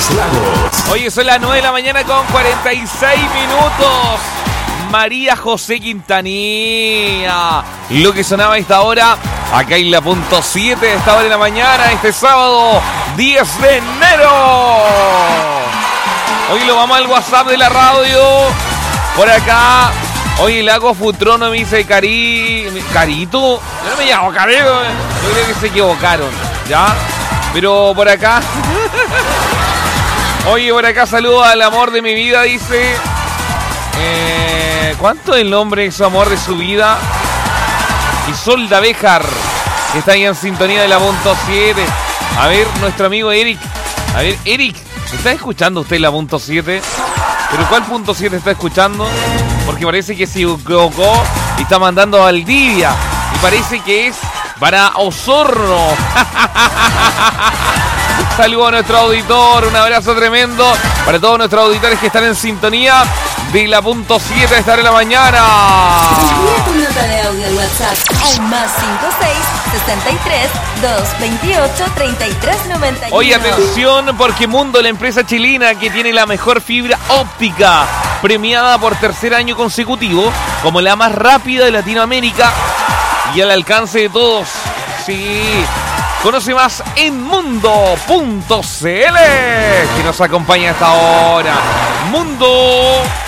Los Lagos. Oye, son las 9 de la mañana con 46 minutos. María José Quintanilla. Lo que sonaba a esta hora, acá en la punto 7 de esta hora de la mañana, este sábado 10 de enero. Hoy lo vamos al WhatsApp de la radio. Por acá. Oye, el Lago Futrono me dice Carito. Yo no me llamo Carito. Yo creo que se equivocaron, ¿ya? Pero por acá. Oye, por acá saludo al amor de mi vida, dice. ¿Cuánto es el nombre de su amor de su vida? Isolda Béjar, que está ahí en sintonía de la punto 7. A ver, nuestro amigo Eric. A ver, Eric, ¿está escuchando usted la punto 7? ¿Pero cuál punto 7 está escuchando? Porque parece que se equivocó y está mandando a Valdivia. Y parece que es para Osorno. Un saludo a nuestro auditor, un abrazo tremendo para todos nuestros auditores que están en sintonía de la punto 7 de esta hora de la mañana. Envía tu nota de audio al WhatsApp al más 56-63-228-3391. Oye, atención, porque Mundo, la empresa chilena que tiene la mejor fibra óptica, premiada por tercer año consecutivo como la más rápida de Latinoamérica y al alcance de todos. Sí. Conoce más en mundo.cl, que nos acompaña a esta hora. Mundo.